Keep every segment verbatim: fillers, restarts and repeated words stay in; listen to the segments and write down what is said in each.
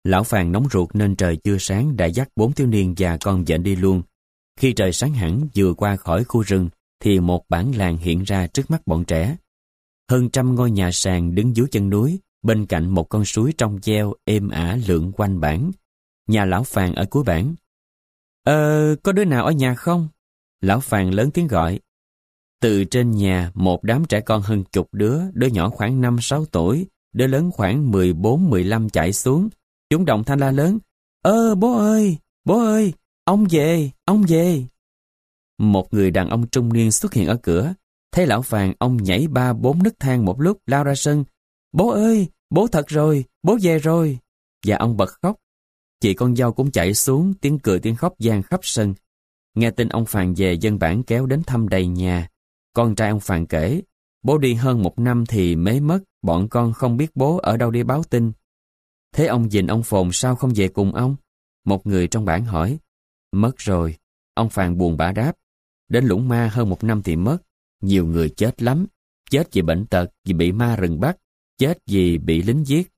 Lão Phàn nóng ruột nên trời chưa sáng đã dắt bốn thiếu niên và con vện đi luôn. Khi trời sáng hẳn vừa qua khỏi khu rừng thì một bản làng hiện ra trước mắt bọn trẻ. Hơn trăm ngôi nhà sàn đứng dưới chân núi, bên cạnh một con suối trong veo êm ả lượn quanh bản. Nhà lão Phàn ở cuối bản. Ờ, có đứa nào ở nhà không? Lão Phàn lớn tiếng gọi. Từ trên nhà, một đám trẻ con hơn chục đứa, đứa nhỏ khoảng năm sáu tuổi, đứa lớn khoảng mười bốn mười lăm chạy xuống. Chúng đồng thanh la lớn. Ơ bố ơi, bố ơi, ông về, ông về. Một người đàn ông trung niên xuất hiện ở cửa. Thấy lão Phàn, ông nhảy ba bốn nấc thang một lúc lao ra sân. Bố ơi, bố thật rồi, bố về rồi. Và ông bật khóc. Chị con dâu cũng chạy xuống, tiếng cười tiếng khóc vang khắp sân. Nghe tin ông Phàn về, dân bản kéo đến thăm đầy nhà. Con trai ông Phàn kể, bố đi hơn một năm thì mới mất, bọn con không biết bố ở đâu đi báo tin. Thế ông Dình ông Phồn sao không về cùng ông? Một người trong bản hỏi. Mất rồi, ông Phàn buồn bã đáp. Đến Lũng Ma hơn một năm thì mất. Nhiều người chết lắm, chết vì bệnh tật, vì bị ma rừng bắt, chết vì bị lính giết.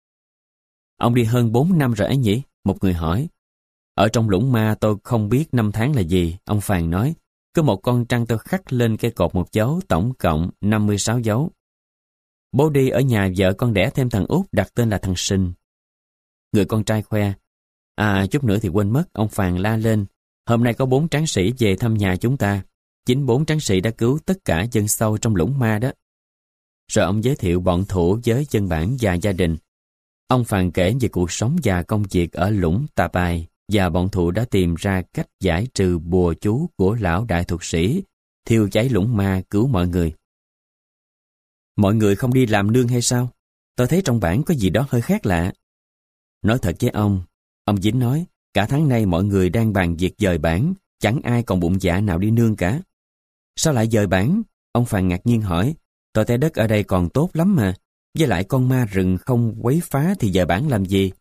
Ông đi hơn bốn năm rồi ấy nhỉ? Một người hỏi. Ở trong Lũng Ma tôi không biết năm tháng là gì, ông Phàn nói. Cứ một con trăng tôi khắc lên cây cột một dấu, tổng cộng năm mươi sáu dấu. Bố đi ở nhà vợ con đẻ thêm thằng út đặt tên là thằng Sinh. Người con trai khoe. À, chút nữa thì quên mất, ông Phàn la lên. Hôm nay có bốn tráng sĩ về thăm nhà chúng ta. Chính bốn tráng sĩ đã cứu tất cả dân sâu trong Lũng Ma đó. Rồi ông giới thiệu bọn thủ với dân bản và gia đình. Ông Phàn kể về cuộc sống và công việc ở Lũng Tà Bài và bọn thủ đã tìm ra cách giải trừ bùa chú của lão đại thuật sĩ, thiêu cháy Lũng Ma cứu mọi người. Mọi người không đi làm nương hay sao? Tôi thấy trong bản có gì đó hơi khác lạ. Nói thật với ông, ông Dính nói, cả tháng nay mọi người đang bàn việc dời bản, chẳng ai còn bụng dạ nào đi nương cả. Sao lại dời bản? Ông Phàn ngạc nhiên hỏi. Tôi thấy đất ở đây còn tốt lắm mà, với lại con ma rừng không quấy phá thì dời bản làm gì?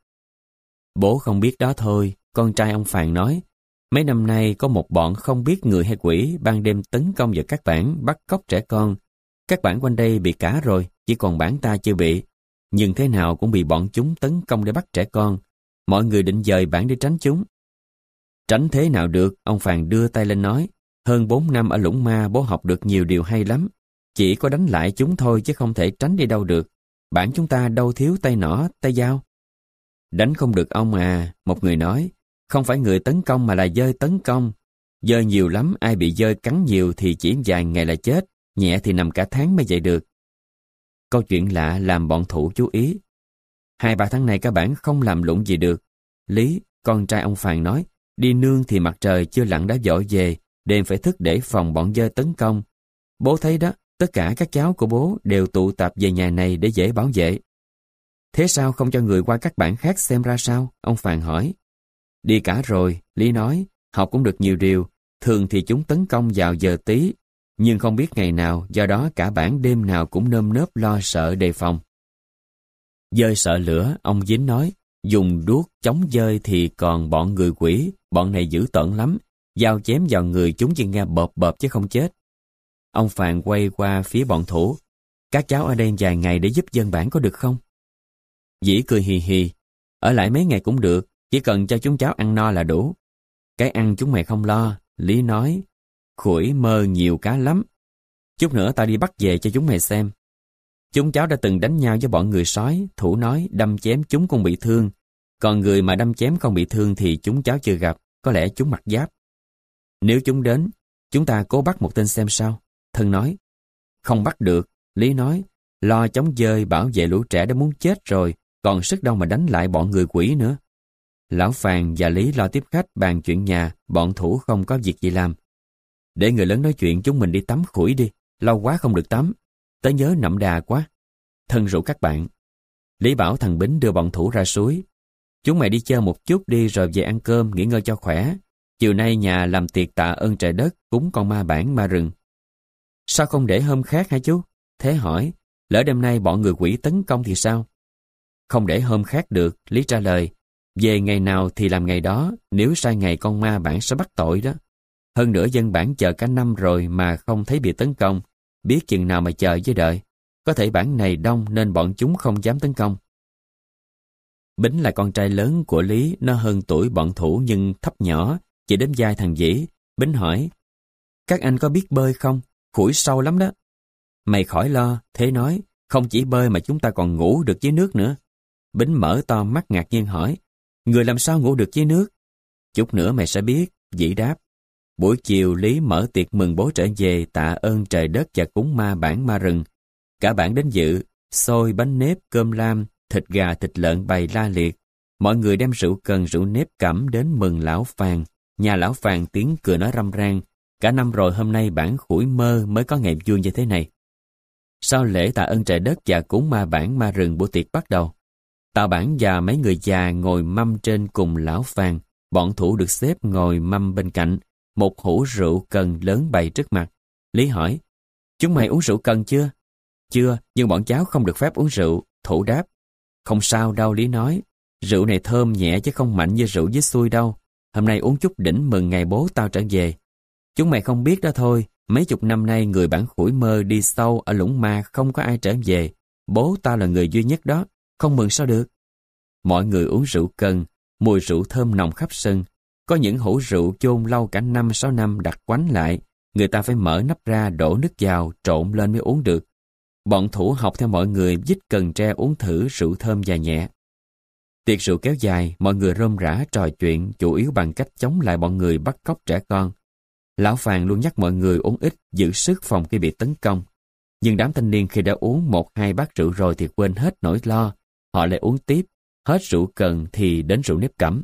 Bố không biết đó thôi, con trai ông Phàn nói. Mấy năm nay có một bọn không biết người hay quỷ ban đêm tấn công vào các bản, bắt cóc trẻ con. Các bản quanh đây bị cả rồi, chỉ còn bản ta chưa bị. Nhưng thế nào cũng bị bọn chúng tấn công để bắt trẻ con. Mọi người định dời bản để tránh chúng. Tránh thế nào được, ông Phàn đưa tay lên nói. Hơn bốn năm ở Lũng Ma bố học được nhiều điều hay lắm. Chỉ có đánh lại chúng thôi chứ không thể tránh đi đâu được. Bản chúng ta đâu thiếu tay nỏ, tay dao. Đánh không được ông à, một người nói. Không phải người tấn công mà là dơi tấn công. Dơi nhiều lắm, ai bị dơi cắn nhiều thì chỉ vài ngày là chết, nhẹ thì nằm cả tháng mới dậy được. Câu chuyện lạ làm bọn thủ chú ý. Hai ba tháng nay các bản không làm lụng gì được. Lý, con trai ông Phàn nói, đi nương thì mặt trời chưa lặn đã vội về, đêm phải thức để phòng bọn dơi tấn công. Bố thấy đó, tất cả các cháu của bố đều tụ tập về nhà này để dễ bảo vệ. Thế sao không cho người qua các bản khác xem ra sao? Ông Phàn hỏi. Đi cả rồi, Lý nói, học cũng được nhiều điều. Thường thì chúng tấn công vào giờ tí, nhưng không biết ngày nào, do đó cả bản đêm nào cũng nơm nớp lo sợ đề phòng. Dơi sợ lửa, ông Dính nói, dùng đuốc chống dơi thì còn bọn người quỷ, bọn này dữ tợn lắm, dao chém vào người chúng chỉ nghe bợp bợp chứ không chết. Ông Phàn quay qua phía bọn thủ. Các cháu ở đây vài ngày để giúp dân bản có được không? Dĩ cười hì hì. Ở lại mấy ngày cũng được, chỉ cần cho chúng cháu ăn no là đủ. Cái ăn chúng mày không lo, Lý nói. Khủi mơ nhiều cá lắm. Chút nữa tao đi bắt về cho chúng mày xem. Chúng cháu đã từng đánh nhau với bọn người sói, Thủ nói đâm chém chúng cũng bị thương. Còn người mà đâm chém không bị thương thì chúng cháu chưa gặp, có lẽ chúng mặc giáp. Nếu chúng đến, chúng ta cố bắt một tên xem sao. Thân nói. Không bắt được, Lý nói. Lo chống dơi bảo vệ lũ trẻ đã muốn chết rồi, còn sức đâu mà đánh lại bọn người quỷ nữa. Lão Phàn và Lý lo tiếp khách bàn chuyện nhà, bọn thủ không có việc gì làm. Để người lớn nói chuyện, chúng mình đi tắm khủi đi, lâu quá không được tắm. Tớ nhớ Nậm Đà quá. Thân rủ các bạn. Lý bảo thằng Bính đưa bọn thủ ra suối. Chúng mày đi chơi một chút đi rồi về ăn cơm, nghỉ ngơi cho khỏe. Chiều nay nhà làm tiệc tạ ơn trời đất, cúng con ma bản ma rừng. Sao không để hôm khác hả chú? Thế hỏi, lỡ đêm nay bọn người quỷ tấn công thì sao? Không để hôm khác được, Lý trả lời. Về ngày nào thì làm ngày đó, nếu sai ngày con ma bản sẽ bắt tội đó. Hơn nữa dân bản chờ cả năm rồi mà không thấy bị tấn công, biết chừng nào mà chờ với đợi. Có thể bản này đông nên bọn chúng không dám tấn công. Bính là con trai lớn của Lý, nó hơn tuổi bọn Thủ nhưng thấp nhỏ, chỉ đến vai thằng Dĩ. Bính hỏi, các anh có biết bơi không? Khuổi sâu lắm đó. Mày khỏi lo, Thế nói, không chỉ bơi mà chúng ta còn ngủ được dưới nước nữa. Bính mở to mắt ngạc nhiên hỏi, người làm sao ngủ được dưới nước? Chút nữa mày sẽ biết, Dĩ đáp. Buổi chiều Lý mở tiệc mừng bố trở về, tạ ơn trời đất và cúng ma bản ma rừng. Cả bản đến dự, xôi bánh nếp, cơm lam, thịt gà, thịt lợn bày la liệt. Mọi người đem rượu cần, rượu nếp cẩm đến mừng lão Phàn. Nhà lão Phàn tiếng cười nói râm ran. Cả năm rồi hôm nay bản khủi mơ mới có ngày vui như thế này. Sau lễ tạ ơn trời đất và cúng ma bản ma rừng, buổi tiệc bắt đầu. Tào Bản và mấy người già ngồi mâm trên cùng lão Phàn. Bọn Thủ được xếp ngồi mâm bên cạnh. Một hũ rượu cần lớn bày trước mặt. Lý hỏi, chúng mày uống rượu cần chưa? Chưa, nhưng bọn cháu không được phép uống rượu. Thủ đáp, không sao đâu. Lý nói, rượu này thơm nhẹ chứ không mạnh như rượu với xui đâu. Hôm nay uống chút đỉnh mừng ngày bố tao trở về. Chúng mày không biết đó thôi, mấy chục năm nay người bản khủi mơ đi sâu ở lũng ma không có ai trở về. Bố tao là người duy nhất đó, không mừng sao được. Mọi người uống rượu cần, mùi rượu thơm nồng khắp sân. Có những hũ rượu chôn lâu cả năm sáu năm đặt quánh lại, người ta phải mở nắp ra đổ nước vào trộn lên mới uống được. Bọn Thủ học theo mọi người dít cần tre uống thử rượu thơm và nhẹ. Tiệc rượu kéo dài, mọi người rôm rả trò chuyện chủ yếu bằng cách chống lại bọn người bắt cóc trẻ con. Lão Phàn luôn nhắc mọi người uống ít, giữ sức phòng khi bị tấn công. Nhưng đám thanh niên khi đã uống một hai bát rượu rồi thì quên hết nỗi lo. Họ lại uống tiếp, hết rượu cần thì đến rượu nếp cẩm.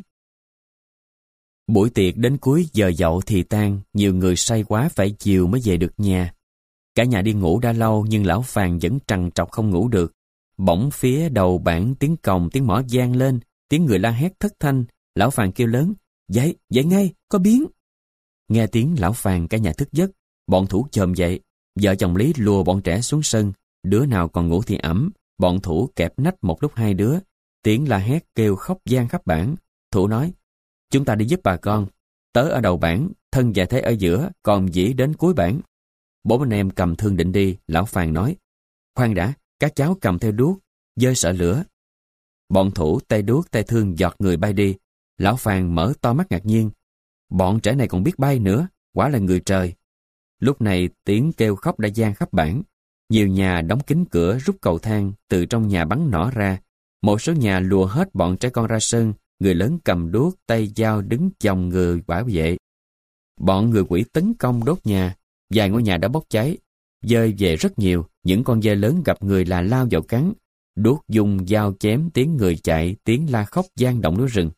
Buổi tiệc đến cuối giờ dậu thì tan, nhiều người say quá phải chiều mới về được nhà. Cả nhà đi ngủ đã lâu nhưng lão Phàn vẫn trằn trọc không ngủ được. Bỗng phía đầu bản tiếng còng tiếng mõ vang lên, tiếng người la hét thất thanh. Lão Phàn kêu lớn, dậy, dậy ngay, có biến. Nghe tiếng lão Phàn cả nhà thức giấc, bọn Thủ chồm dậy. Vợ chồng Lý lùa bọn trẻ xuống sân, đứa nào còn ngủ thì ẵm. Bọn Thủ kẹp nách một lúc hai đứa, tiếng la hét kêu khóc vang khắp bản. Thủ nói, chúng ta đi giúp bà con. Tớ ở đầu bản, thân và Thế ở giữa, còn Dĩ đến cuối bản. Bốn anh em cầm thương định đi, lão Phàn nói, khoan đã, các cháu cầm theo đuốc, dơi sợ lửa. Bọn Thủ tay đuốc tay thương giọt người bay đi. Lão Phàn mở to mắt ngạc nhiên, bọn trẻ này còn biết bay nữa, quả là người trời. Lúc này tiếng kêu khóc đã vang khắp bản. Nhiều nhà đóng kín cửa, rút cầu thang, từ trong nhà bắn nỏ ra. Một số nhà lùa hết bọn trẻ con ra sân, người lớn cầm đuốc, tay dao đứng chồng người bảo vệ. Bọn người quỷ tấn công đốt nhà, vài ngôi nhà đã bốc cháy. Dơi về rất nhiều, những con dơi lớn gặp người là lao vào cắn. Đuốc dùng dao chém, tiếng người chạy, tiếng la khóc vang động núi rừng.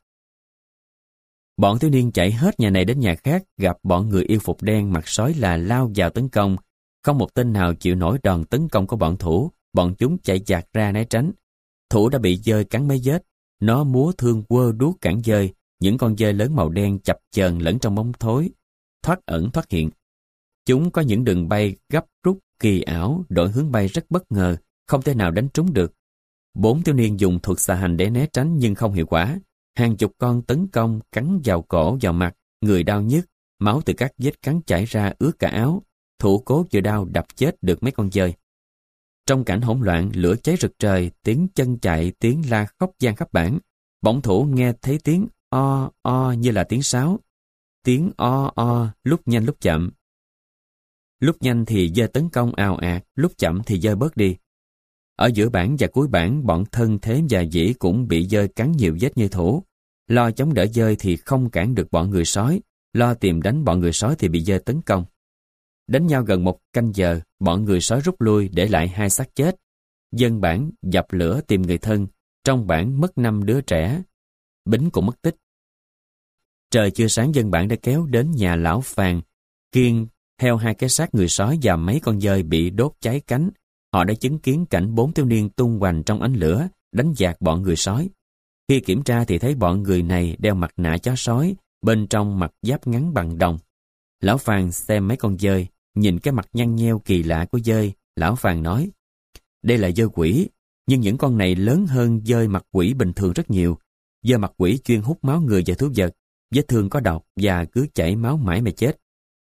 Bọn thiếu niên chạy hết nhà này đến nhà khác, gặp bọn người yêu phục đen mặt sói là lao vào tấn công. Không một tên nào chịu nổi đòn tấn công của bọn Thủ, bọn chúng chạy dạt ra né tránh. Thủ đã bị dơi cắn mấy vết, nó múa thương quơ đuốc cản dơi, những con dơi lớn màu đen chập chờn lẫn trong bóng thối, thoát ẩn thoát hiện. Chúng có những đường bay gấp rút kỳ ảo, đổi hướng bay rất bất ngờ, không thể nào đánh trúng được. Bốn thiếu niên dùng thuật xà hành để né tránh nhưng không hiệu quả. Hàng chục con tấn công, cắn vào cổ, vào mặt, người đau nhức, máu từ các vết cắn chảy ra ướt cả áo. Thủ cố chịu đau đập chết được mấy con dơi. Trong cảnh hỗn loạn, lửa cháy rực trời, tiếng chân chạy, tiếng la khóc vang khắp bản. Bỗng Thủ nghe thấy tiếng o o như là tiếng sáo. Tiếng o o lúc nhanh lúc chậm. Lúc nhanh thì dơi tấn công ào ạt, lúc chậm thì dơi bớt đi. Ở giữa bản và cuối bản, bọn Thân, Thế và Dĩ cũng bị dơi cắn nhiều vết như Thủ. Lo chống đỡ dơi thì không cản được bọn người sói, lo tìm đánh bọn người sói thì bị dơi tấn công. Đánh nhau gần một canh giờ, bọn người sói rút lui để lại hai xác chết. Dân bản dập lửa tìm người thân, trong bản mất năm đứa trẻ. Bính cũng mất tích. Trời chưa sáng dân bản đã kéo đến nhà lão Phàn, kiêng theo hai cái xác người sói và mấy con dơi bị đốt cháy cánh. Họ đã chứng kiến cảnh bốn thiếu niên tung hoành trong ánh lửa, đánh dạt bọn người sói. Khi kiểm tra thì thấy bọn người này đeo mặt nạ chó sói, bên trong mặc giáp ngắn bằng đồng. Lão Phàn xem mấy con dơi, nhìn cái mặt nhăn nheo kỳ lạ của dơi, lão Phàn nói, đây là dơi quỷ, nhưng những con này lớn hơn dơi mặt quỷ bình thường rất nhiều. Dơi mặt quỷ chuyên hút máu người và thú vật, vết thương có độc và cứ chảy máu mãi mà chết.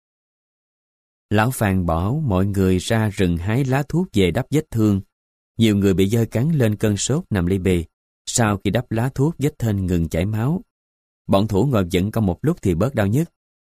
Lão Phàn bảo mọi người ra rừng hái lá thuốc về đắp vết thương. Nhiều người bị dơi cắn lên cơn sốt nằm li bì. Sau khi đắp lá thuốc, vết thương ngừng chảy máu. Bọn thủ ngồi giận công một lúc thì bớt đau nhức.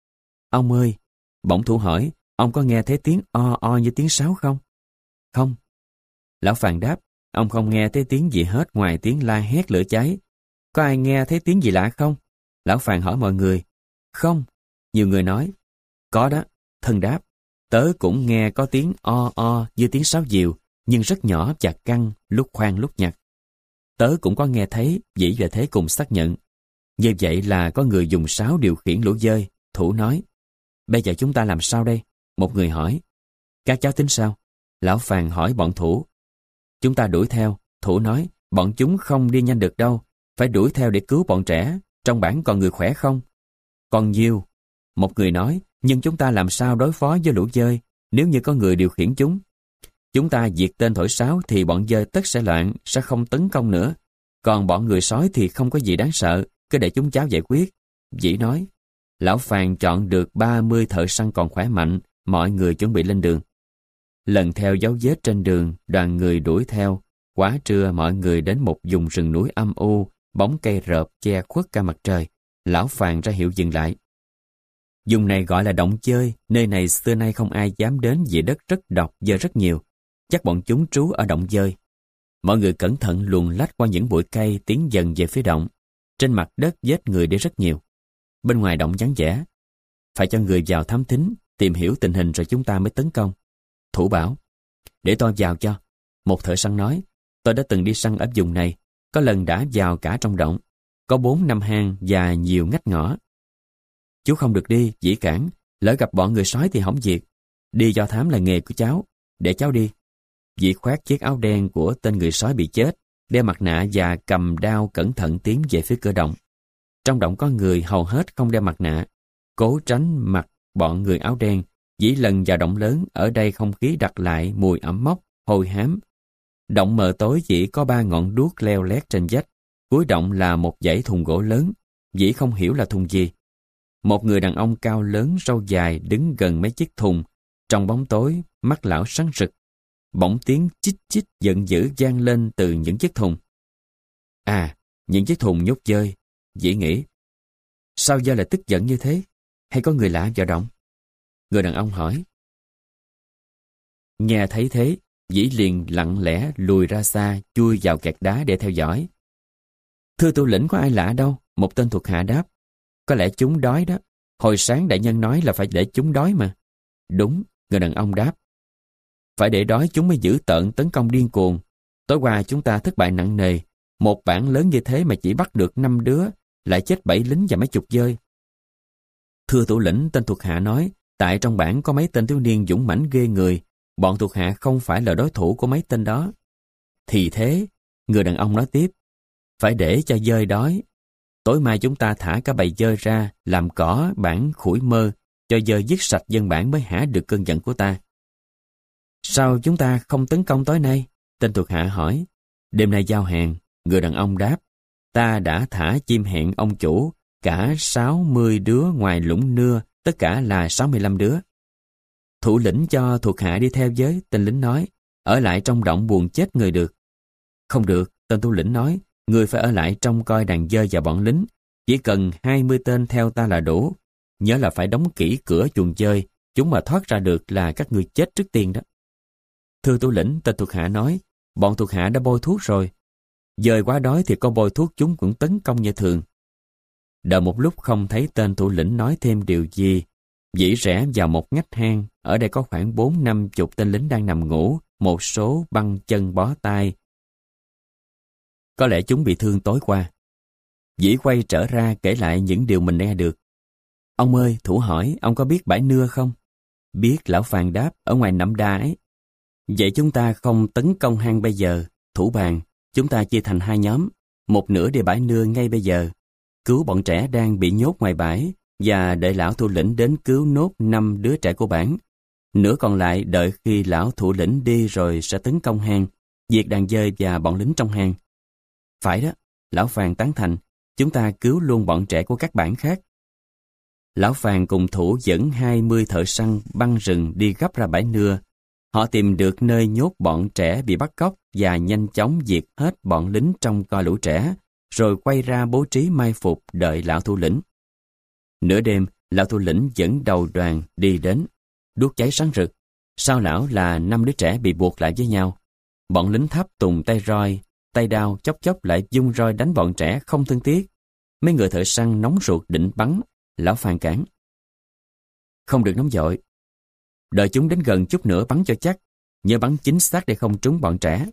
Ông ơi, bỗng thủ hỏi, ông có nghe thấy tiếng o o như tiếng sáo không? Không. Lão Phàn đáp, ông không nghe thấy tiếng gì hết ngoài tiếng la hét lửa cháy. Có ai nghe thấy tiếng gì lạ không? Lão Phàn hỏi mọi người. Không. Nhiều người nói. Có đó. Thân đáp. Tớ cũng nghe có tiếng o o như tiếng sáo diều, nhưng rất nhỏ và căng, lúc khoan lúc nhặt. Tớ cũng có nghe thấy, Vĩ và Thế cùng xác nhận. Như vậy là có người dùng sáo điều khiển lũ dơi. Thủ nói. Bây giờ chúng ta làm sao đây? Một người hỏi. Các cháu tính sao? Lão Phàn hỏi bọn thủ. Chúng ta đuổi theo. Thủ nói. Bọn chúng không đi nhanh được đâu. Phải đuổi theo để cứu bọn trẻ. Trong bản còn người khỏe không? Còn nhiều. Một người nói. Nhưng chúng ta làm sao đối phó với lũ dơi nếu như có người điều khiển chúng? Chúng ta diệt tên thổi sáo thì bọn dơi tất sẽ loạn, sẽ không tấn công nữa. Còn bọn người sói thì không có gì đáng sợ, cứ để chúng cháu giải quyết. Vĩ nói. Lão Phàn chọn được ba mươi thợ săn còn khỏe mạnh, mọi người chuẩn bị lên đường. Lần theo dấu vết trên đường, đoàn người đuổi theo. Quá trưa mọi người đến một vùng rừng núi âm u, bóng cây rợp che khuất cả mặt trời. Lão Phàn ra hiệu dừng lại. Vùng này gọi là động chơi, nơi này xưa nay không ai dám đến vì đất rất độc, dơ rất nhiều. Chắc bọn chúng trú ở động dơi. Mọi người cẩn thận luồn lách qua những bụi cây tiến dần về phía động. Trên mặt đất vết người để rất nhiều. Bên ngoài động vắng vẻ. Phải cho người vào thám thính, tìm hiểu tình hình rồi chúng ta mới tấn công. Thủ bảo. Để tôi vào cho. Một thợ săn nói. Tôi đã từng đi săn ở vùng này, có lần đã vào cả trong động. Có bốn năm hang và nhiều ngách ngõ. Chú không được đi, Vĩ cản. Lỡ gặp bọn người sói thì hỏng việc. Đi do thám là nghề của cháu. Để cháu đi. Vĩ khoác chiếc áo đen của tên người sói bị chết, đeo mặt nạ và cầm đao cẩn thận tiến về phía cửa động. Trong động có người hầu hết không đeo mặt nạ. Cố tránh mặt bọn người áo đen, Vĩ lần vào động lớn, ở đây không khí đặc lại, mùi ẩm mốc, hôi hám. Động mờ tối chỉ có ba ngọn đuốc leo lét trên vách. Cuối động là một dãy thùng gỗ lớn. Vĩ không hiểu là thùng gì. Một người đàn ông cao lớn râu dài đứng gần mấy chiếc thùng. Trong bóng tối, mắt lão sáng rực. Bỗng tiếng chích chích giận dữ vang lên từ những chiếc thùng. À, những chiếc thùng nhốt dơi. Vĩ nghĩ. Sao dơi lại tức giận như thế? Hay có người lạ vào động? Người đàn ông hỏi. Nghe thấy thế, Vĩ liền lặng lẽ lùi ra xa, chui vào kẹt đá để theo dõi. Thưa thủ lĩnh, có ai lạ đâu? Một tên thuộc hạ đáp. Có lẽ chúng đói đó. Hồi sáng đại nhân nói là phải để chúng đói mà. Đúng, người đàn ông đáp. Phải để đói chúng mới giữ tợn tấn công điên cuồng. Tối qua chúng ta thất bại nặng nề. Một bản lớn như thế mà chỉ bắt được năm đứa, lại chết bảy lính và mấy chục dơi. Thưa thủ lĩnh, tên thuộc hạ nói, tại trong bản có mấy tên thiếu niên dũng mãnh ghê người. Bọn thuộc hạ không phải là đối thủ của mấy tên đó. Thì thế, người đàn ông nói tiếp. Phải để cho dơi đói. Tối mai chúng ta thả cả bầy dơi ra, làm cỏ, bản, khủi mơ, cho dơi giết sạch dân bản mới hả được cơn giận của ta. Sao chúng ta không tấn công tối nay? Tên thuộc hạ hỏi. Đêm nay giao hàng, người đàn ông đáp. Ta đã thả chim hẹn ông chủ, cả sáu mươi đứa ngoài lũng nưa, tất cả là sáu mươi lăm đứa. Thủ lĩnh cho thuộc hạ đi theo với, tên lính nói. Ở lại trong động buồn chết người được. Không được, tên thủ lĩnh nói. Người phải ở lại trông coi đàn dơi và bọn lính. Chỉ cần hai mươi tên theo ta là đủ. Nhớ là phải đóng kỹ cửa chuồng dơi. Chúng mà thoát ra được là các người chết trước tiên đó. Thưa thủ lĩnh, tên thuộc hạ nói. Bọn thuộc hạ đã bôi thuốc rồi. Dơi quá đói thì có bôi thuốc chúng cũng tấn công như thường. Đợi một lúc không thấy tên thủ lĩnh nói thêm điều gì. Vĩ rẽ vào một ngách hang. Ở đây có khoảng bốn năm chục tên lính đang nằm ngủ. Một số băng chân bó tay. Có lẽ chúng bị thương tối qua. Vĩ quay trở ra kể lại những điều mình nghe được. Ông ơi, thủ hỏi, ông có biết bãi nưa không? Biết, lão Phàn đáp, ở ngoài nậm đa ấy. Vậy chúng ta không tấn công hang bây giờ. Thủ bàn, chúng ta chia thành hai nhóm. Một nửa đi bãi nưa ngay bây giờ. Cứu bọn trẻ đang bị nhốt ngoài bãi và đợi lão thủ lĩnh đến cứu nốt năm đứa trẻ của bản. Nửa còn lại đợi khi lão thủ lĩnh đi rồi sẽ tấn công hang, diệt đàn dơi và bọn lính trong hang. Phải đó, lão Phàn tán thành, chúng ta cứu luôn bọn trẻ của các bản khác. Lão Phàn cùng thủ dẫn hai mươi thợ săn băng rừng đi gấp ra bãi nưa. Họ tìm được nơi nhốt bọn trẻ bị bắt cóc và nhanh chóng diệt hết bọn lính trong coi lũ trẻ, rồi quay ra bố trí mai phục đợi lão thủ lĩnh. Nửa đêm, lão thủ lĩnh dẫn đầu đoàn đi đến, đuốc cháy sáng rực. Sau lão là năm đứa trẻ bị buộc lại với nhau. Bọn lính tháp tùng tay roi, tay đao chốc chốc lại dung roi đánh bọn trẻ không thương tiếc. Mấy người thợ săn nóng ruột định bắn, lão phàn cản. Không được nóng vội. Đợi chúng đến gần chút nữa bắn cho chắc, nhớ bắn chính xác để không trúng bọn trẻ.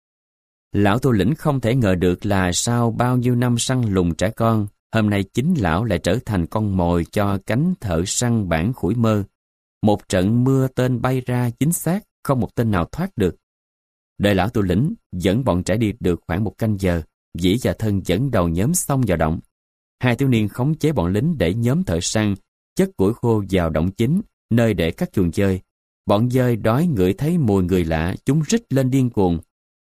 Lão thủ lĩnh không thể ngờ được là sau bao nhiêu năm săn lùng trẻ con, hôm nay chính lão lại trở thành con mồi cho cánh thợ săn bản Khủi Mơ. Một trận mưa tên bay ra chính xác, không một tên nào thoát được. Đợi lão thủ lĩnh dẫn bọn trẻ đi được khoảng một canh giờ, Vĩ và Thân dẫn đầu nhóm xông vào động. Hai thiếu niên khống chế bọn lính để nhóm thợ săn chất củi khô vào động chính, nơi để các chuồng dơi. Bọn dơi đói ngửi thấy mùi người lạ, chúng rít lên điên cuồng,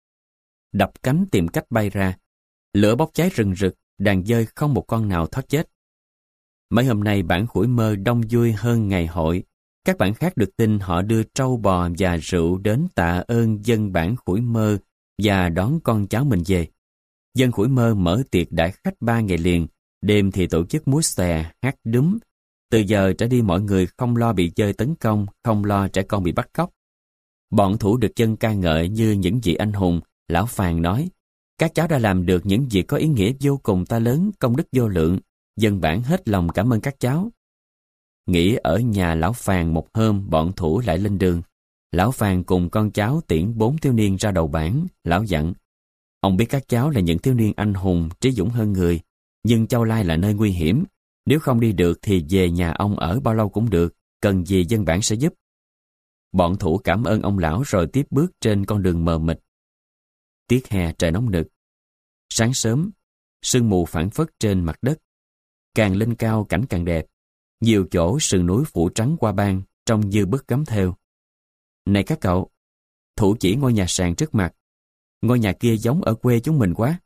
đập cánh tìm cách bay ra. Lửa bốc cháy rừng rực, đàn dơi không một con nào thoát chết. Mấy hôm nay bản Khủi Mơ đông vui hơn ngày hội. Các bản khác được tin họ đưa trâu bò và rượu đến tạ ơn dân bản Khủi Mơ và đón con cháu mình về. Dân Khủi Mơ mở tiệc đãi khách ba ngày liền, đêm thì tổ chức múa xòe, hát đúm. Từ giờ trở đi mọi người không lo bị dơi tấn công, không lo trẻ con bị bắt cóc. Bọn thủ được dân ca ngợi như những vị anh hùng. Lão Phàn nói, các cháu đã làm được những việc có ý nghĩa vô cùng to lớn, công đức vô lượng. Dân bản hết lòng cảm ơn các cháu. Nghỉ ở nhà lão Phàn một hôm, bọn thủ lại lên đường. Lão Phàn cùng con cháu tiễn bốn thiếu niên ra đầu bản. Lão dặn, ông biết các cháu là những thiếu niên anh hùng, trí dũng hơn người, nhưng Châu Lai là nơi nguy hiểm. Nếu không đi được thì về nhà ông ở bao lâu cũng được, cần gì dân bản sẽ giúp. Bọn thủ cảm ơn ông lão rồi tiếp bước trên con đường mờ mịt. Tiết hè trời nóng nực. Sáng sớm, sương mù phảng phất trên mặt đất. Càng lên cao cảnh càng đẹp. Nhiều chỗ sườn núi phủ trắng qua ban, trông như bức gấm thêu. Này các cậu, thủ chỉ ngôi nhà sàn trước mặt. Ngôi nhà kia giống ở quê chúng mình quá.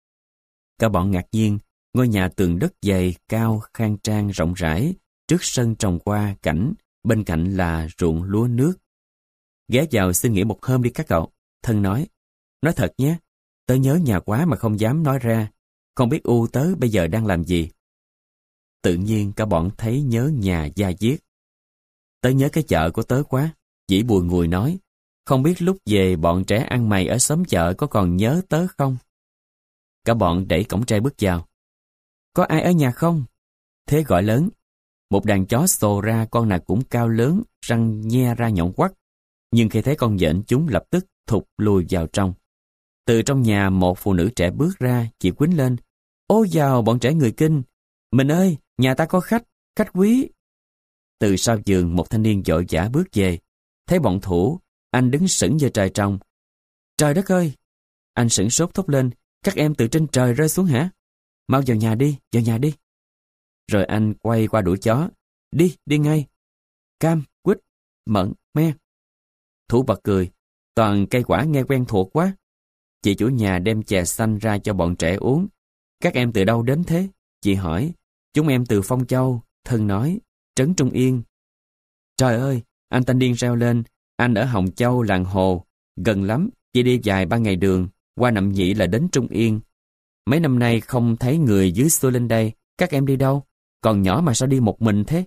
Cả bọn ngạc nhiên, ngôi nhà tường đất dày, cao, khang trang, rộng rãi, trước sân trồng hoa, cảnh, bên cạnh là ruộng lúa nước. Ghé vào xin nghỉ một hôm đi các cậu. Thân nói, nói thật nhé, tớ nhớ nhà quá mà không dám nói ra, không biết U tớ bây giờ đang làm gì. Tự nhiên cả bọn thấy nhớ nhà da diết. Tớ nhớ cái chợ của tớ quá, Dĩ bùi ngùi nói, không biết lúc về bọn trẻ ăn mày ở xóm chợ có còn nhớ tớ không? Cả bọn đẩy cổng tre bước vào. Có ai ở nhà không? Thế gọi lớn. Một đàn chó xồ ra, con nào cũng cao lớn, răng nhe ra nhọn quắt. Nhưng khi thấy con nhện chúng lập tức thụt lùi vào trong. Từ trong nhà một phụ nữ trẻ bước ra, chị quýnh lên. Ôi dào bọn trẻ người Kinh. Mình ơi, nhà ta có khách, khách quý. Từ sau giường một thanh niên vội vã bước về. Thấy bọn thủ, anh đứng sững giữa trời trồng. Trời đất ơi! Anh sửng sốt thốt lên. Các em từ trên trời rơi xuống hả? Mau vào nhà đi, vào nhà đi. Rồi anh quay qua đuổi chó. Đi, đi ngay. Cam, quýt, mận, me. Thủ bật cười. Toàn cây quả nghe quen thuộc quá. Chị chủ nhà đem chè xanh ra cho bọn trẻ uống. Các em từ đâu đến thế? Chị hỏi. Chúng em từ Phong Châu. Thân nói. Trấn Trung Yên. Trời ơi! Anh thanh niên reo lên. Anh ở Hồng Châu, làng Hồ. Gần lắm, chỉ đi vài ba ngày đường. Qua Nậm Nhị là đến Trung Yên. Mấy năm nay không thấy người dưới xuôi lên đây. Các em đi đâu? Còn nhỏ mà sao đi một mình thế?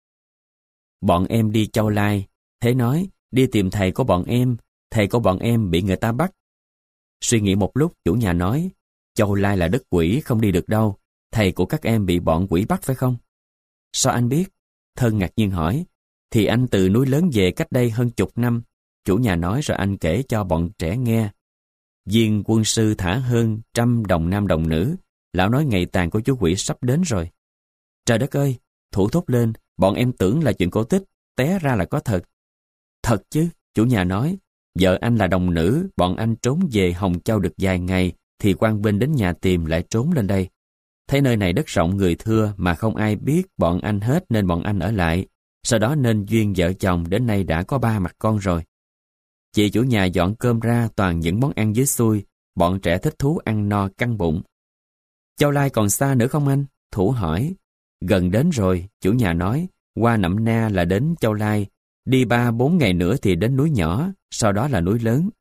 Bọn em đi Châu Lai. Thế nói, đi tìm thầy của bọn em. Thầy của bọn em bị người ta bắt. Suy nghĩ một lúc, chủ nhà nói, Châu Lai là đất quỷ, không đi được đâu. Thầy của các em bị bọn quỷ bắt phải không? Sao anh biết? Thân ngạc nhiên hỏi. Thì anh từ núi lớn về cách đây hơn chục năm. Chủ nhà nói rồi anh kể cho bọn trẻ nghe. Viên quân sư thả hơn trăm đồng nam đồng nữ. Lão nói ngày tàn của chú quỷ sắp đến rồi. Trời đất ơi! Thủ thốt lên, bọn em tưởng là chuyện cổ tích, té ra là có thật. Thật chứ, chủ nhà nói. Vợ anh là đồng nữ, bọn anh trốn về Hồng Châu được vài ngày, thì quan binh đến nhà tìm lại trốn lên đây. Thấy nơi này đất rộng người thưa mà không ai biết bọn anh hết nên bọn anh ở lại. Sau đó nên duyên vợ chồng đến nay đã có ba mặt con rồi. Chị chủ nhà dọn cơm ra toàn những món ăn dưới xuôi, bọn trẻ thích thú ăn no căng bụng. Châu Lai còn xa nữa không anh? Thủ hỏi. Gần đến rồi, chủ nhà nói, qua Nậm Na là đến Châu Lai, đi ba bốn ngày nữa thì đến núi nhỏ, sau đó là núi lớn.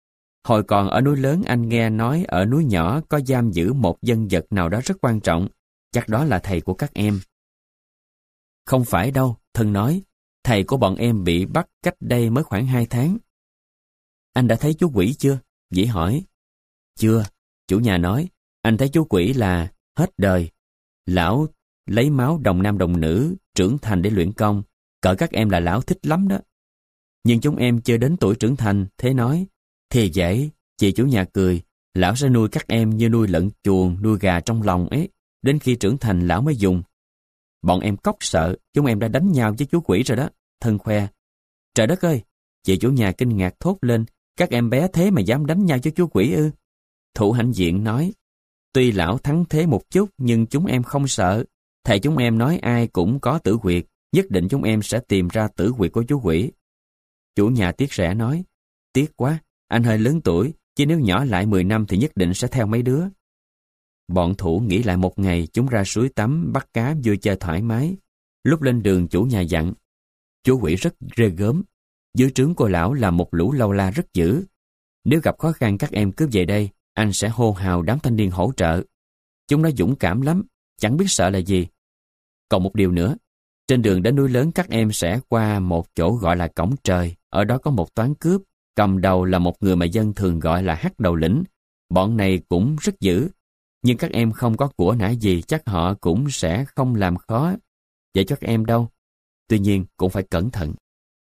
Hồi còn ở núi lớn anh nghe nói ở núi nhỏ có giam giữ một dân vật nào đó rất quan trọng. Chắc đó là thầy của các em. Không phải đâu, Thân nói. Thầy của bọn em bị bắt cách đây mới khoảng hai tháng. Anh đã thấy chú quỷ chưa? Dĩ hỏi. Chưa, chủ nhà nói. Anh thấy chú quỷ là hết đời. Lão lấy máu đồng nam đồng nữ trưởng thành để luyện công. Cỡ các em là lão thích lắm đó. Nhưng chúng em chưa đến tuổi trưởng thành, thế nói. Thì dễ, chị chủ nhà cười. Lão sẽ nuôi các em như nuôi lợn chuồng, nuôi gà trong lòng ấy. Đến khi trưởng thành lão mới dùng. Bọn em cóc sợ, chúng em đã đánh nhau với chú quỷ rồi đó. Thân khoe. Trời đất ơi! Chị chủ nhà kinh ngạc thốt lên. Các em bé thế mà dám đánh nhau với chú quỷ ư? Thủ hãnh diện nói. Tuy lão thắng thế một chút nhưng chúng em không sợ. Thầy chúng em nói ai cũng có tử huyệt. Nhất định chúng em sẽ tìm ra tử huyệt của chú quỷ. Chủ nhà tiếc rẻ nói. Tiếc quá, anh hơi lớn tuổi, chứ nếu nhỏ lại mười năm thì nhất định sẽ theo mấy đứa. Bọn Thủ nghỉ lại một ngày, chúng ra suối tắm, bắt cá vui chơi thoải mái. Lúc lên đường chủ nhà dặn. Chú quỷ rất ghê gớm. Dưới trướng của lão là một lũ lâu la rất dữ. Nếu gặp khó khăn các em cứ về đây, anh sẽ hô hào đám thanh niên hỗ trợ. Chúng nó dũng cảm lắm, chẳng biết sợ là gì. Còn một điều nữa, trên đường đến núi lớn các em sẽ qua một chỗ gọi là Cổng Trời. Ở đó có một toán cướp, cầm đầu là một người mà dân thường gọi là Hắc Đầu Lĩnh. Bọn này cũng rất dữ, nhưng các em không có của nã gì chắc họ cũng sẽ không làm khó vậy cho các em đâu. Tuy nhiên cũng phải cẩn thận.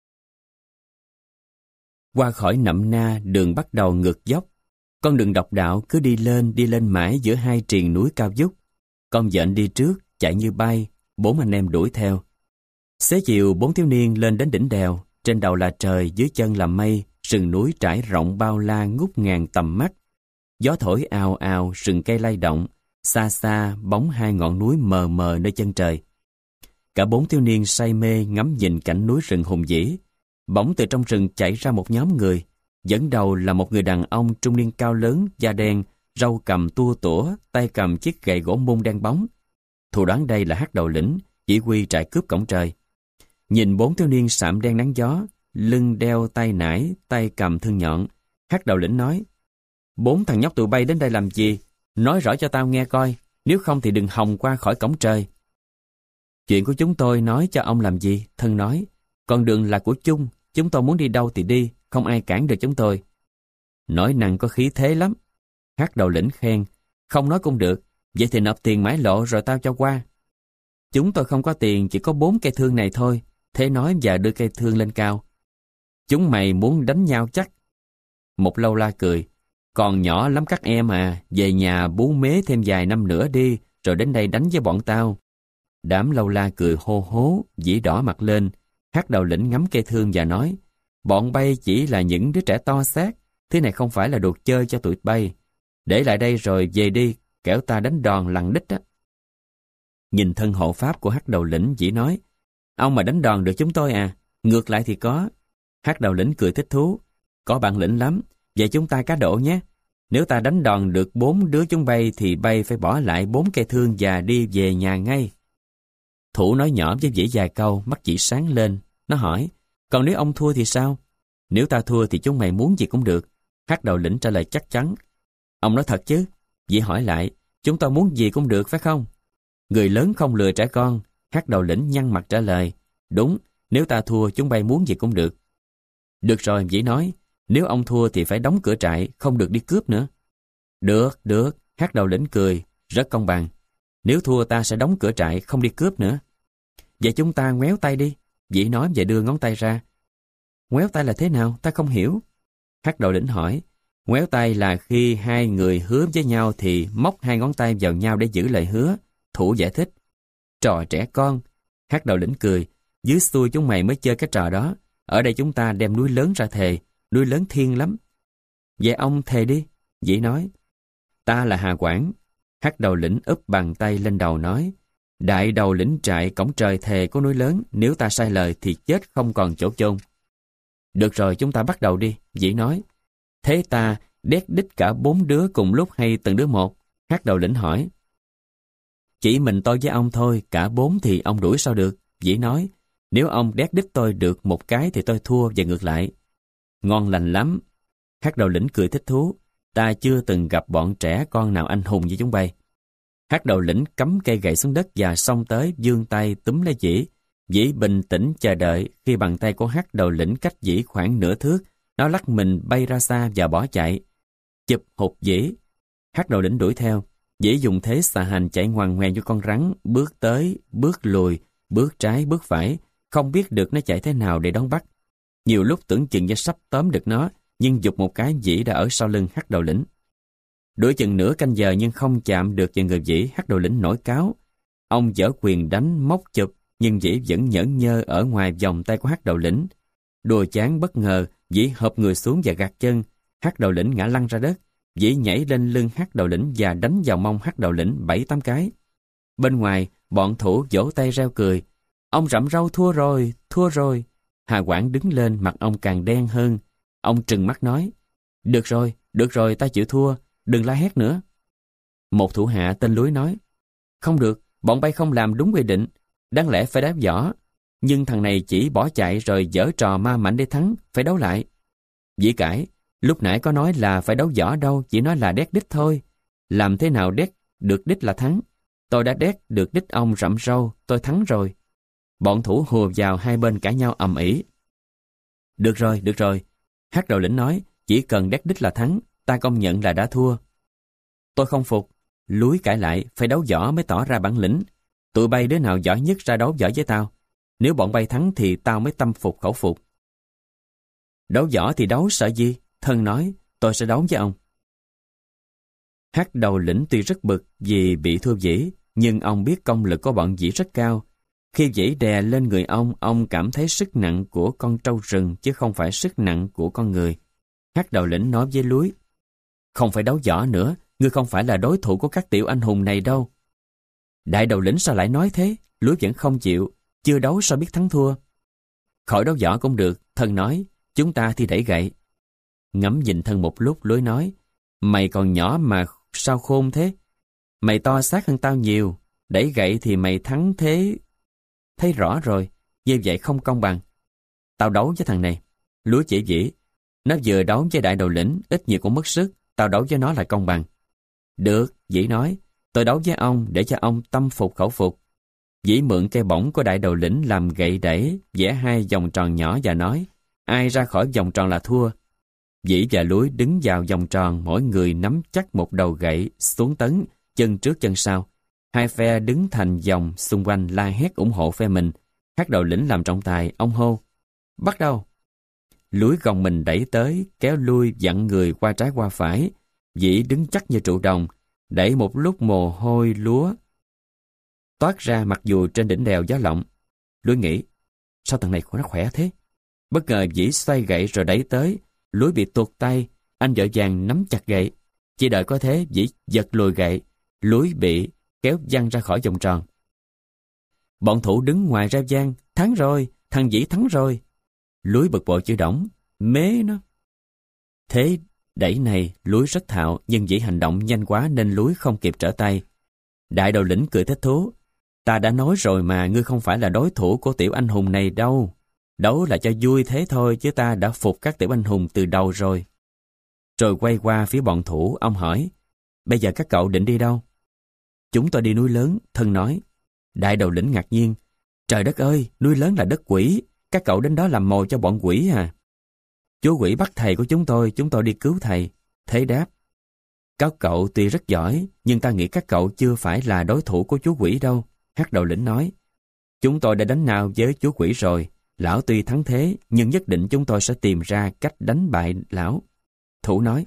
Qua khỏi Nậm Na, đường bắt đầu ngược dốc. Con đường độc đạo cứ đi lên đi lên mãi giữa hai triền núi cao vút. Con vện đi trước, chạy như bay, bốn anh em đuổi theo. Xế chiều bốn thiếu niên lên đến đỉnh đèo. Trên đầu là trời, dưới chân là mây, rừng núi trải rộng bao la ngút ngàn tầm mắt. Gió thổi ào ào, rừng cây lay động, xa xa bóng hai ngọn núi mờ mờ nơi chân trời. Cả bốn thiếu niên say mê ngắm nhìn cảnh núi rừng hùng vĩ. Bỗng từ trong rừng chạy ra một nhóm người. Dẫn đầu là một người đàn ông trung niên cao lớn, da đen, râu cầm tua tủa, tay cầm chiếc gậy gỗ mung đen bóng. Thù đoán đây là Hắc Đầu Lĩnh, chỉ huy trại cướp Cổng Trời. Nhìn bốn thiếu niên sạm đen nắng gió, lưng đeo tay nải, tay cầm thương nhọn, Hắc Đầu Lĩnh nói: Bốn thằng nhóc tụi bay đến đây làm gì? Nói rõ cho tao nghe coi, nếu không thì đừng hòng qua khỏi Cổng Trời. Chuyện của chúng tôi nói cho ông làm gì? Thân nói: Con đường là của chung, chúng tôi muốn đi đâu thì đi, không ai cản được chúng tôi. Nói năng có khí thế lắm. Hắc Đầu Lĩnh khen: Không nói cũng được, vậy thì nộp tiền mãi lộ rồi tao cho qua. Chúng tôi không có tiền, chỉ có bốn cây thương này thôi. Thế nói và đưa cây thương lên cao. Chúng mày muốn đánh nhau chắc. Một lâu la cười: Còn nhỏ lắm các em à, về nhà bú mế thêm vài năm nữa đi, rồi đến đây đánh với bọn tao. Đám lâu la cười hô hố, dĩ đỏ mặt lên. Hắc Đầu Lĩnh ngắm cây thương và nói: Bọn bay chỉ là những đứa trẻ to xác, thứ này không phải là đồ chơi cho tụi bay. Để lại đây rồi về đi, kẻo ta đánh đòn lằn đích á. Nhìn thân hộ pháp của Hắc Đầu Lĩnh, dĩ nói: Ông mà đánh đòn được chúng tôi à? Ngược lại thì có. Hắc Đầu Lĩnh cười thích thú: Có bản lĩnh lắm, vậy chúng ta cá độ nhé. Nếu ta đánh đòn được bốn đứa chúng bay thì bay phải bỏ lại bốn cây thương và đi về nhà ngay. Thủ nói nhỏ với Vĩ vài câu, mắt chỉ sáng lên. Nó hỏi: Còn nếu ông thua thì sao? Nếu ta thua thì chúng mày muốn gì cũng được. Hắc Đầu Lĩnh trả lời chắc chắn. Ông nói thật chứ? Vĩ hỏi lại: Chúng ta muốn gì cũng được phải không? Người lớn không lừa trẻ con. Hắc Đầu Lĩnh nhăn mặt trả lời: Đúng, nếu ta thua chúng bay muốn gì cũng được. Được rồi, Vĩ nói: Nếu ông thua thì phải đóng cửa trại, không được đi cướp nữa. Được, được, Hắc Đầu Lĩnh cười: Rất công bằng. Nếu thua ta sẽ đóng cửa trại, không đi cướp nữa. Vậy chúng ta ngoéo tay đi. Vĩ nói và đưa ngón tay ra. Ngoéo tay là thế nào? Ta không hiểu. Hắc Đầu Lĩnh hỏi. Ngoéo tay là khi hai người hứa với nhau thì móc hai ngón tay vào nhau để giữ lời hứa. Thủ giải thích. Trò trẻ con. Hắc Đầu Lĩnh cười. Dưới xuôi chúng mày mới chơi cái trò đó. Ở đây chúng ta đem núi lớn ra thề. Núi lớn thiên lắm. Vậy ông thề đi. Vĩ nói. Ta là Hà Quảng. Hắc Đầu Lĩnh úp bàn tay lên đầu nói: Đại đầu lĩnh trại Cổng Trời thề có núi lớn, nếu ta sai lời thì chết không còn chỗ chôn. Được rồi, chúng ta bắt đầu đi. Vĩ nói. Thế ta đét đích cả bốn đứa cùng lúc hay từng đứa một? Hắc Đầu Lĩnh hỏi. Chỉ mình tôi với ông thôi, cả bốn thì ông đuổi sao được? Vĩ nói. Nếu ông đét đích tôi được một cái thì tôi thua và ngược lại. Ngon lành lắm. Hắc đầu lĩnh cười thích thú. Ta chưa từng gặp bọn trẻ con nào anh hùng như chúng bay. Hắc đầu lĩnh cắm cây gậy xuống đất và xông tới giương tay túm lấy Dĩ. Dĩ bình tĩnh chờ đợi. Khi bàn tay của Hắc đầu lĩnh cách Dĩ khoảng nửa thước, nó lắc mình bay ra xa và bỏ chạy. Chụp hụt Dĩ. Hắc đầu lĩnh đuổi theo. Dĩ dùng thế xà hành chạy ngoằn ngoèo như con rắn, bước tới, bước lùi, bước trái, bước phải, không biết được nó chạy thế nào để đón bắt. Nhiều lúc tưởng chừng như sắp tóm được nó, nhưng giục một cái Dĩ đã ở sau lưng Hắc đầu lĩnh. Đuổi chừng nửa canh giờ nhưng không chạm được vào người Dĩ. Hắc đầu lĩnh nổi cáu. Ông giở quyền đánh móc chụp, nhưng Dĩ vẫn nhởn nhơ ở ngoài vòng tay của Hắc đầu lĩnh. Đùa chán bất ngờ, Dĩ hợp người xuống và gạt chân. Hắc đầu lĩnh ngã lăn ra đất. Dĩ nhảy lên lưng Hắc đầu lĩnh và đánh vào mông Hắc đầu lĩnh bảy tám cái. Bên ngoài, bọn thủ vỗ tay reo cười. Ông Rậm Râu thua rồi, thua rồi. Hà Quảng đứng lên, mặt ông càng đen hơn. Ông trừng mắt nói, được rồi, được rồi, ta chịu thua, đừng la hét nữa. Một thủ hạ tên Lúi nói, không được, bọn bay không làm đúng quy định, đáng lẽ phải đá võ, nhưng thằng này chỉ bỏ chạy rồi giở trò ma mảnh để thắng, phải đấu lại. Dĩ cãi, lúc nãy có nói là phải đấu võ đâu, chỉ nói là đét đít thôi. Làm thế nào đét được đít là thắng? Tôi đã đét được đít ông Rậm Râu, tôi thắng rồi. Bọn thủ hùa vào hai bên cãi nhau ầm ĩ. Được rồi, được rồi. Hắc đầu lĩnh nói, chỉ cần đét đít là thắng, ta công nhận là đã thua. Tôi không phục. Lúi cãi lại, phải đấu võ mới tỏ ra bản lĩnh. Tụi bay đứa nào giỏi nhất ra đấu võ với tao. Nếu bọn bay thắng thì tao mới tâm phục khẩu phục. Đấu võ thì đấu sợ gì? Thân nói, tôi sẽ đấu với ông. Hắc đầu lĩnh tuy rất bực vì bị thua Dĩ, nhưng ông biết công lực của bọn Dĩ rất cao. Khi Dĩ đè lên người ông, ông cảm thấy sức nặng của con trâu rừng chứ không phải sức nặng của con người. Hắc đầu lĩnh nói với Lúi, không phải đấu võ nữa, ngươi không phải là đối thủ của các tiểu anh hùng này đâu. Đại đầu lĩnh sao lại nói thế? Lúi vẫn không chịu, chưa đấu sao biết thắng thua. Khỏi đấu võ cũng được, thân nói, chúng ta thì đẩy gậy. Ngắm nhìn thân một lúc, Lúi nói, mày còn nhỏ mà sao khôn thế? Mày to xác hơn tao nhiều, đẩy gậy thì mày thắng thế. Thấy rõ rồi, như vậy không công bằng. Tao đấu với thằng này. Lúi chỉ Dĩ, nó vừa đấu với đại đầu lĩnh, ít nhiều cũng mất sức, tao đấu với nó là công bằng. Được, Dĩ nói, tôi đấu với ông để cho ông tâm phục khẩu phục. Dĩ mượn cây bổng của đại đầu lĩnh làm gậy đẩy, vẽ hai vòng tròn nhỏ và nói, ai ra khỏi vòng tròn là thua. Dĩ và Lúi đứng vào vòng tròn, mỗi người nắm chắc một đầu gậy, xuống tấn, chân trước chân sau. Hai phe đứng thành vòng xung quanh la hét ủng hộ phe mình. Hắc đầu lĩnh làm trọng tài, ông hô, bắt đầu. Lúi gồng mình đẩy tới, kéo lui dặn người qua trái qua phải. Dĩ đứng chắc như trụ đồng, đẩy một lúc mồ hôi lúa toát ra mặc dù trên đỉnh đèo gió lộng. Lúi nghĩ, sao thằng này nó khỏe thế? Bất ngờ Dĩ xoay gậy rồi đẩy tới. Lúi bị tuột tay, anh vội vàng nắm chặt gậy. Chỉ đợi có thế, Dĩ giật lùi gậy. Lúi bị kéo văng ra khỏi vòng tròn. Bọn thủ đứng ngoài reo vang, thắng rồi, thằng Dĩ thắng rồi. Lúi bực bội chửi đổng, mế nó. Thế đẩy này Lúi rất thạo, nhưng Dĩ hành động nhanh quá nên Lúi không kịp trở tay. Đại đầu lĩnh cười thích thú, ta đã nói rồi mà, ngươi không phải là đối thủ của tiểu anh hùng này đâu. Đấu là cho vui thế thôi, chứ ta đã phục các tiểu anh hùng từ đầu rồi. Rồi quay qua phía bọn thủ, ông hỏi, bây giờ các cậu định đi đâu? Chúng tôi đi núi lớn, thân nói. Đại đầu lĩnh ngạc nhiên, trời đất ơi, núi lớn là đất quỷ, các cậu đến đó làm mồi cho bọn quỷ à? Chú quỷ bắt thầy của chúng tôi, chúng tôi đi cứu thầy. Thế đáp, các cậu tuy rất giỏi, nhưng ta nghĩ các cậu chưa phải là đối thủ của chú quỷ đâu. Hắc đầu lĩnh nói, chúng tôi đã đánh nào với chú quỷ rồi, lão tuy thắng thế, nhưng nhất định chúng tôi sẽ tìm ra cách đánh bại lão. Thủ nói.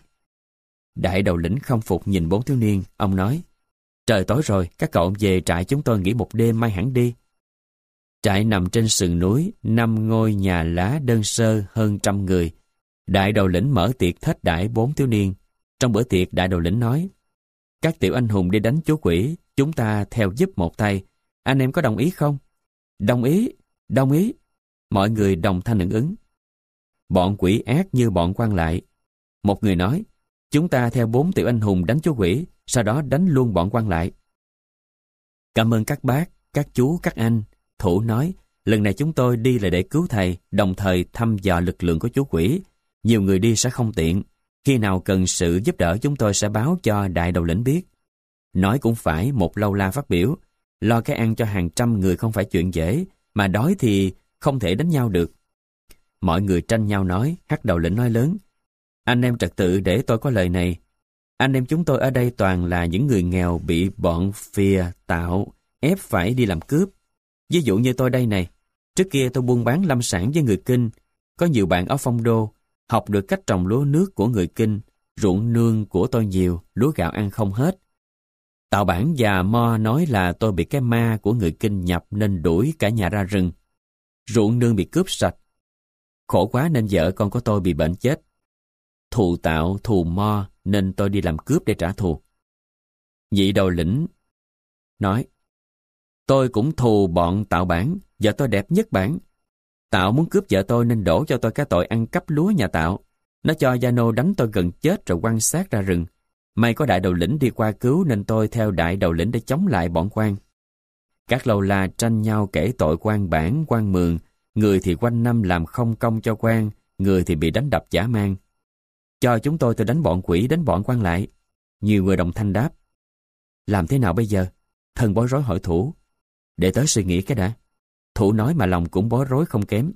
Đại đầu lĩnh không phục nhìn bốn thiếu niên, ông nói, trời tối rồi, các cậu về trại chúng tôi nghỉ một đêm mai hẳn đi. Trại nằm trên sườn núi, năm ngôi nhà lá đơn sơ hơn trăm người. Đại đầu lĩnh mở tiệc thết đãi bốn thiếu niên. Trong bữa tiệc, đại đầu lĩnh nói, các tiểu anh hùng đi đánh chú quỷ, chúng ta theo giúp một tay. Anh em có đồng ý không? Đồng ý, đồng ý. Mọi người đồng thanh hưởng ứng. Bọn quỷ ác như bọn quan lại. Một người nói, chúng ta theo bốn tiểu anh hùng đánh chú quỷ, sau đó đánh luôn bọn quan lại. Cảm ơn các bác, các chú, các anh. Thủ nói, lần này chúng tôi đi là để cứu thầy, đồng thời thăm dò lực lượng của chú quỷ. Nhiều người đi sẽ không tiện, Khi nào cần sự giúp đỡ chúng tôi sẽ báo cho đại đầu lĩnh biết. Nói cũng phải, một lâu la phát biểu, lo cái ăn cho hàng trăm người không phải chuyện dễ, mà đói thì không thể đánh nhau được. Mọi người tranh nhau nói, hắc đầu lĩnh nói lớn, anh em trật tự để tôi có lời này. Anh em chúng tôi ở đây toàn là những người nghèo bị bọn phìa tạo, ép phải đi làm cướp. Ví dụ như tôi đây này, trước kia tôi buôn bán lâm sản với người Kinh, có nhiều bạn ở Phong Đô, học được cách trồng lúa nước của người Kinh, ruộng nương của tôi nhiều, lúa gạo ăn không hết. Tạo Bản và Mo nói là tôi bị cái ma của người Kinh nhập nên đuổi cả nhà ra rừng. Ruộng nương bị cướp sạch. Khổ quá nên vợ con của tôi bị bệnh chết. Thù Tạo, thù Mo nên tôi đi làm cướp để trả thù. Nhị đầu lĩnh nói, tôi cũng thù bọn Tạo Bản, vợ tôi đẹp nhất bản. Tạo muốn cướp vợ tôi nên đổ cho tôi cái tội ăn cắp lúa nhà Tạo. Nó cho Gia Nô đánh tôi gần chết rồi quăng xác ra rừng. May có đại đầu lĩnh đi qua cứu nên tôi theo đại đầu lĩnh để chống lại bọn quan. Các lâu la tranh nhau kể tội quan Bản, quan Mường, người thì quanh năm làm không công cho quan, người thì bị đánh đập dã man. Cho chúng tôi tôi đánh bọn quỷ, đánh bọn quan lại. Nhiều người đồng thanh đáp. Làm thế nào bây giờ? Thần bối rối hỏi Thủ. Để tớ suy nghĩ cái đã. Thủ nói mà lòng cũng bối rối không kém.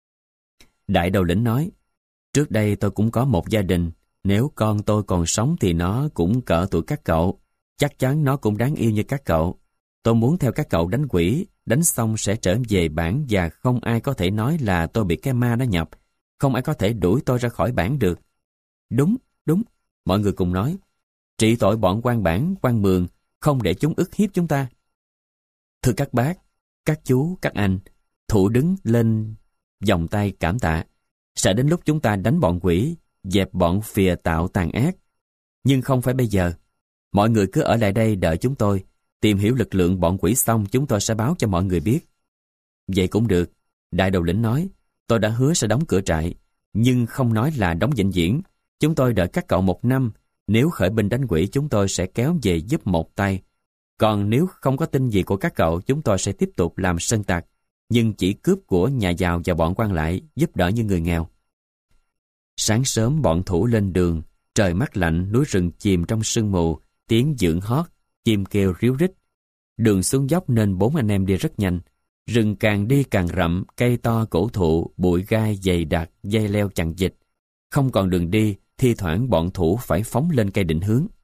Đại đầu lĩnh nói, trước đây tôi cũng có một gia đình, nếu con tôi còn sống thì nó cũng cỡ tuổi các cậu, chắc chắn nó cũng đáng yêu như các cậu. Tôi muốn theo các cậu đánh quỷ, đánh xong sẽ trở về bản và không ai có thể nói là tôi bị cái ma nó nhập, không ai có thể đuổi tôi ra khỏi bản được. Đúng, đúng, mọi người cùng nói, trị tội bọn quan Bản, quan Mường, không để chúng ức hiếp chúng ta. Thưa các bác, các chú, các anh, Thủ đứng lên vòng tay cảm tạ. Sẽ đến lúc chúng ta đánh bọn quỷ, dẹp bọn phìa tạo tàn ác. Nhưng không phải bây giờ. Mọi người cứ ở lại đây đợi chúng tôi. Tìm hiểu lực lượng bọn quỷ xong chúng tôi sẽ báo cho mọi người biết. Vậy cũng được. Đại đầu lĩnh nói, tôi đã hứa sẽ đóng cửa trại, nhưng không nói là đóng vĩnh viễn. Chúng tôi đợi các cậu một năm. Nếu khởi binh đánh quỷ chúng tôi sẽ kéo về giúp một tay. Còn nếu không có tin gì của các cậu chúng tôi sẽ tiếp tục làm sơn tặc, nhưng chỉ cướp của nhà giàu và bọn quan lại, giúp đỡ những người nghèo. Sáng sớm bọn Thủ lên đường, trời mát lạnh, núi rừng chìm trong sương mù, tiếng dượng hót, chim kêu ríu rít. Đường xuống dốc nên bốn anh em đi rất nhanh. Rừng càng đi càng rậm, cây to cổ thụ, bụi gai dày đặc, dây leo chằng chịt. Không còn đường đi, thi thoảng bọn Thủ phải phóng lên cây định hướng.